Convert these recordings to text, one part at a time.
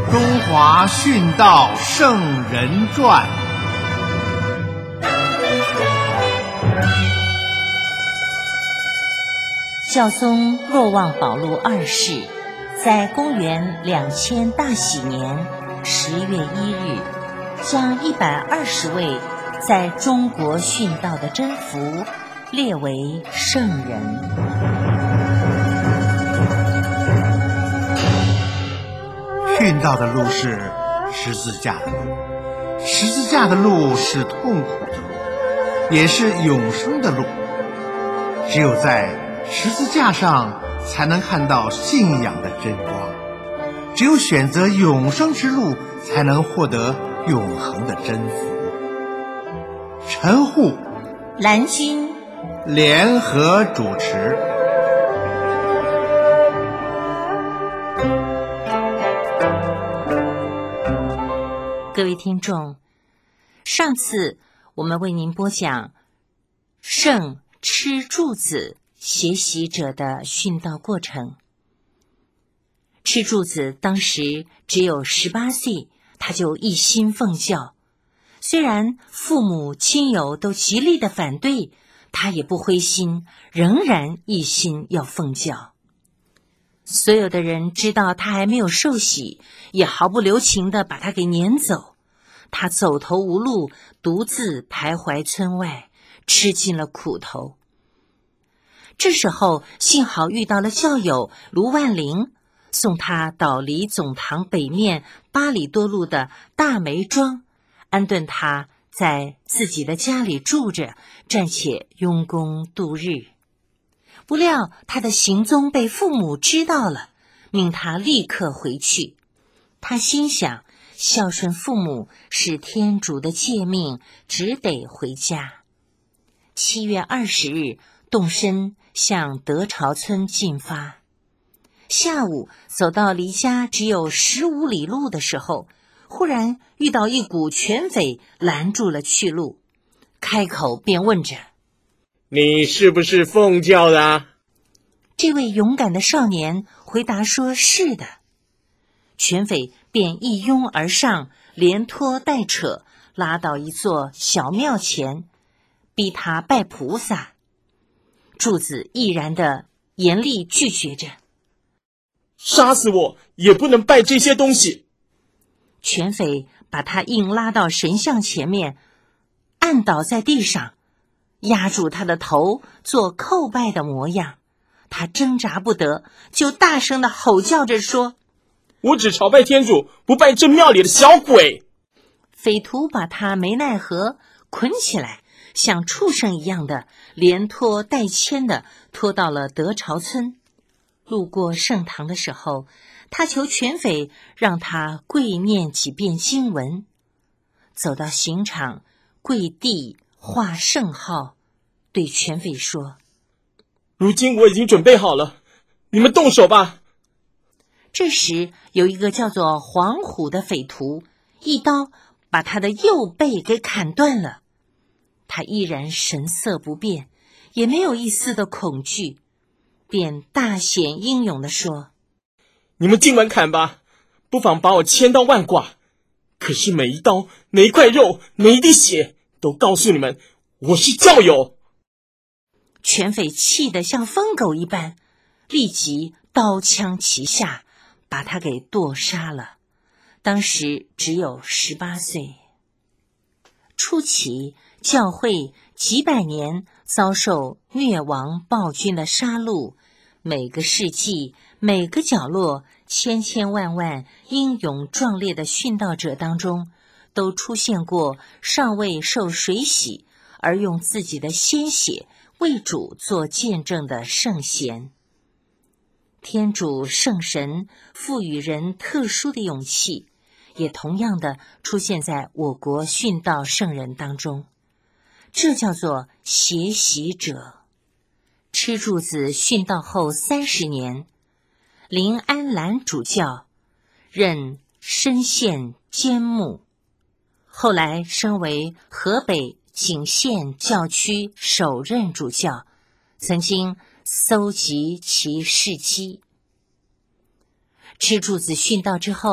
中华殉道圣人传》。 孝宗若望保禄二世在公元2000大喜年10月1日，将120位在中国殉道的真福列为圣人。 殉道的路是十字架的路，十字架的路是痛苦的路，也是永生的路。只有在十字架上才能看到信仰的真光，只有选择永生之路，才能获得永恒的真福。陈护、 蓝军联合主持。 各位听众，上次我们为您播讲圣吃柱子学习者的殉道过程。吃柱子当时只有18岁，他就一心奉教。虽然父母亲友都极力的反对，他也不灰心，仍然一心要奉教。所有的人知道他还没有受洗，也毫不留情地把他给撵走。他走投无路，独自徘徊村外，吃尽了苦头。这时候幸好遇到了教友卢万龄，送他到离总堂北面8里多路的大梅庄，安顿他在自己的家里住着，暂且用功度日。不料他的行踪被父母知道了，命他立刻回去。他心想，孝顺父母是天主的诫命，只得回家。7月20日动身向德朝村进发。下午走到离家只有15里路的时候，忽然遇到一股犬匪拦住了去路，开口便问着： 你是不是奉教的啊？ 这位勇敢的少年回答说是的。犬匪便一拥而上，连拖带扯，拉到一座小庙前，逼他拜菩萨。柱子毅然地严厉拒绝着： 杀死我也不能拜这些东西。 犬匪把他硬拉到神像前面，按倒在地上，压住他的头做叩拜的模样。他挣扎不得，就大声地吼叫着说： 我只朝拜天主，不拜这庙里的小鬼。 匪徒把他没奈何捆起来，像畜生一样的连拖带牵的拖到了德朝村。路过圣堂的时候，他求犬匪让他跪念几遍经文。走到刑场，跪地画圣号，对犬匪说： 如今我已经准备好了，你们动手吧。 这时有一个叫做黄虎的匪徒，一刀把他的右背给砍断了。他依然神色不变，也没有一丝的恐惧，便大显英勇地说： 你们尽管砍吧，不妨把我千刀万剐，可是每一刀，每一块肉，每一滴血，都告诉你们，我是教友。 犬匪气得像疯狗一般，立即刀枪齐下，把他给剁杀了。当时只有18岁。初期教会几百年遭受灭亡暴君的杀戮，每个世纪每个角落千千万万英勇壮烈的殉道者当中，都出现过尚未受水洗而用自己的鲜血为主做见证的圣贤。天主圣神赋予人特殊的勇气，也同样的出现在我国殉道圣人当中，这叫做协习者。吃柱子殉道后30年，林安澜主教任深县监牧，后来升为河北景县教区首任主教，曾经搜集其事迹。吃柱子殉道之后，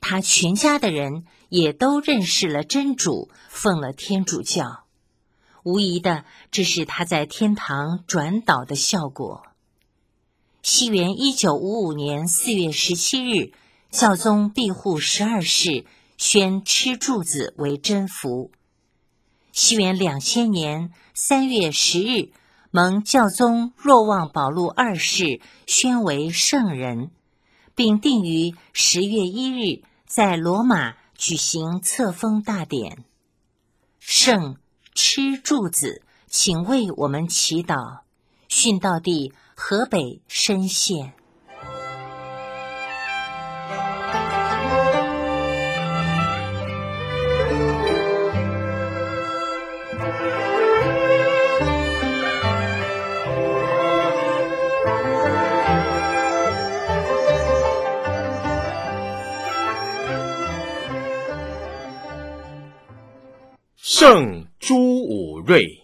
他全家的人也都认识了真主，奉了天主教。无疑的，这是他在天堂转导的效果。西元1955年4月17日，教宗庇护12世宣吃柱子为真福。西元2000年3月10日，蒙教宗若望保禄2世宣为圣人，并定于10月1日在罗马举行册封大典。圣吃柱子，请为我们祈祷。殉道地河北深县。 圣朱武瑞。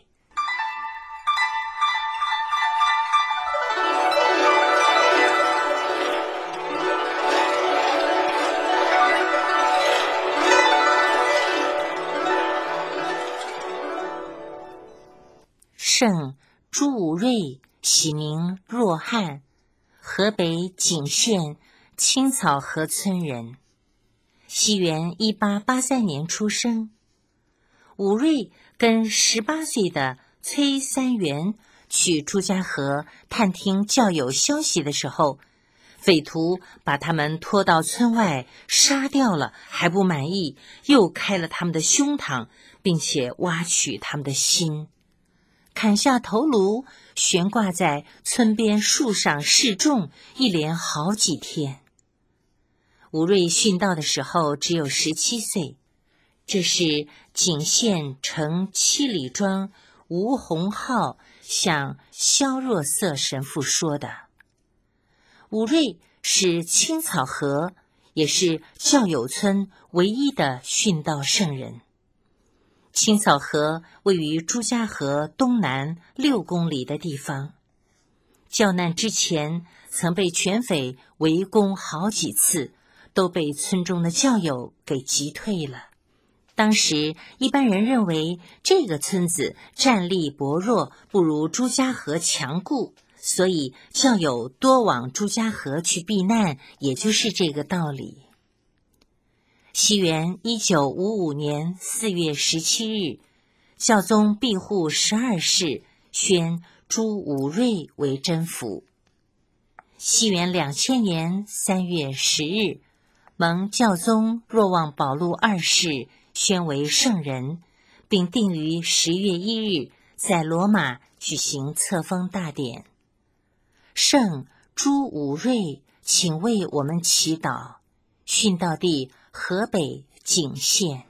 圣朱武瑞，喜名若翰，河北景县青草河村人，西元1883年出生。武瑞跟18岁的崔三元去朱家河探听教友消息的时候，匪徒把他们拖到村外杀掉了，还不满意，又开了他们的胸膛，并且挖取他们的心，砍下头颅，悬挂在村边树上示众，一连好几天。武瑞殉道的时候只有17岁，这是景县城七里庄吴洪浩向萧若瑟神父说的。武瑞是青草河，也是教友村唯一的殉道圣人。青草河位于朱家河东南6公里的地方，教难之前曾被犬匪围攻好几次，都被村中的教友给击退了。当时一般人认为这个村子战力薄弱，不如朱家河强固，所以教友多往朱家河去避难，也就是这个道理。西元1955年4月17日，教宗庇护12世宣朱武瑞为真福。西元2000年3月10日，蒙教宗若望保禄2世宣为圣人，并定于10月1日在罗马举行册封大典。圣朱武瑞，请为我们祈祷。殉道地河北景县。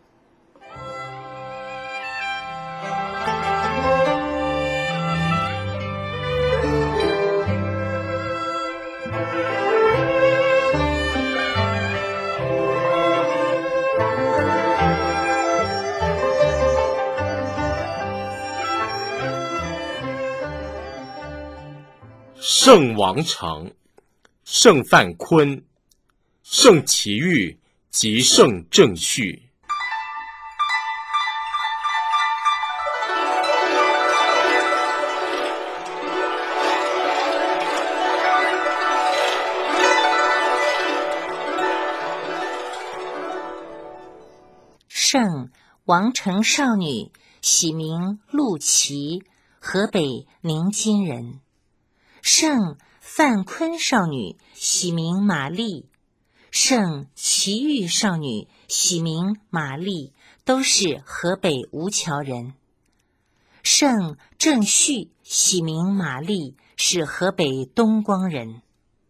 圣王成、圣范坤、圣齐豫及圣正序。 圣王成少女，喜名陆琪，河北宁津人。圣范坤少女，喜名玛丽；圣齐豫少女，喜名玛丽，都是河北吴桥人。圣正序，喜名玛丽，是河北东光人。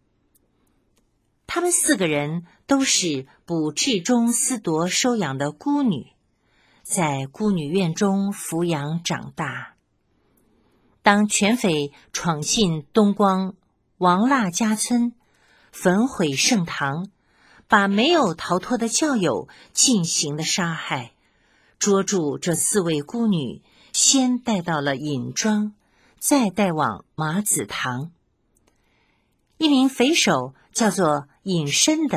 他们4个人都是卜志中司铎收养的孤女，在孤女院中抚养长大。当犬匪闯进东光王腊家村，焚毁圣堂，把没有逃脱的教友进行了杀害，捉住这4位孤女，先带到了尹庄，再带往马子堂。一名匪首叫做尹申的，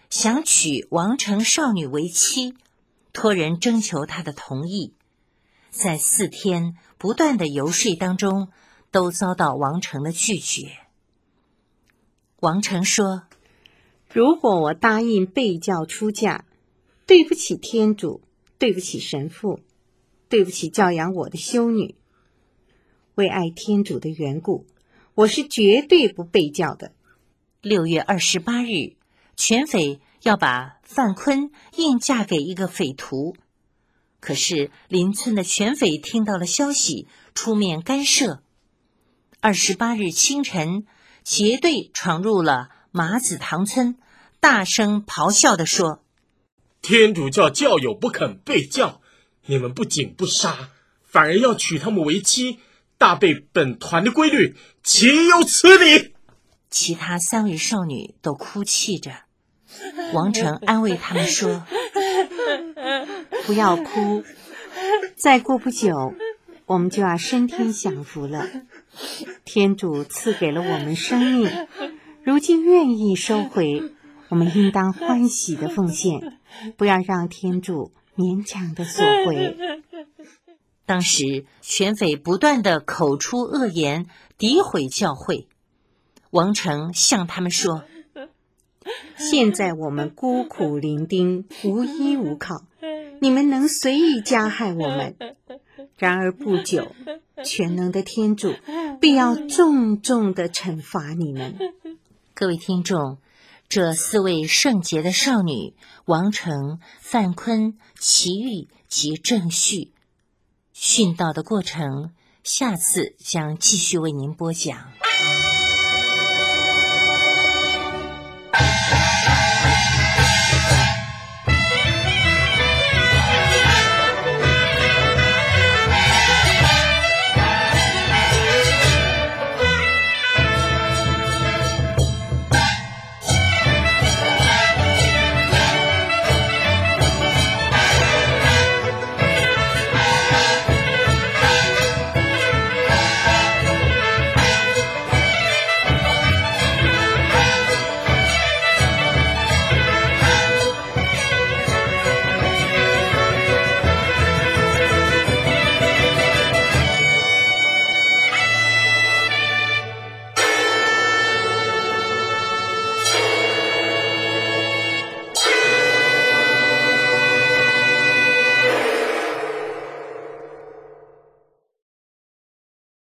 想娶王城少女为妻，托人征求她的同意。在4天不断的游说当中，都遭到王城的拒绝。王城说： 如果我答应被教出嫁，对不起天主，对不起神父，对不起教养我的修女。为爱天主的缘故，我是绝对不被教的。 6月28日，全匪要把范坤硬嫁给一个匪徒，可是邻村的全匪听到了消息，出面干涉。28日清晨，结队闯入了马子塘村，大声咆哮地说： 天主教教友不肯被教，你们不仅不杀，反而要娶他们为妻，大悖本团的规律，岂有此理！ 其他3位少女都哭泣着。王城安慰他们说： 不要哭，再过不久，我们就要升天享福了。天主赐给了我们生命，如今愿意收回，我们应当欢喜的奉献，不要让天主勉强的索回。 当时全匪不断地口出恶言，诋毁教会。王城向他们说： 现在我们孤苦伶仃，无依无靠，你们能随意加害我们，然而不久，全能的天主必要重重地惩罚你们。 各位听众，这4位圣洁的少女王城、范坤、齐豫及郑旭，殉道的过程，下次将继续为您播讲。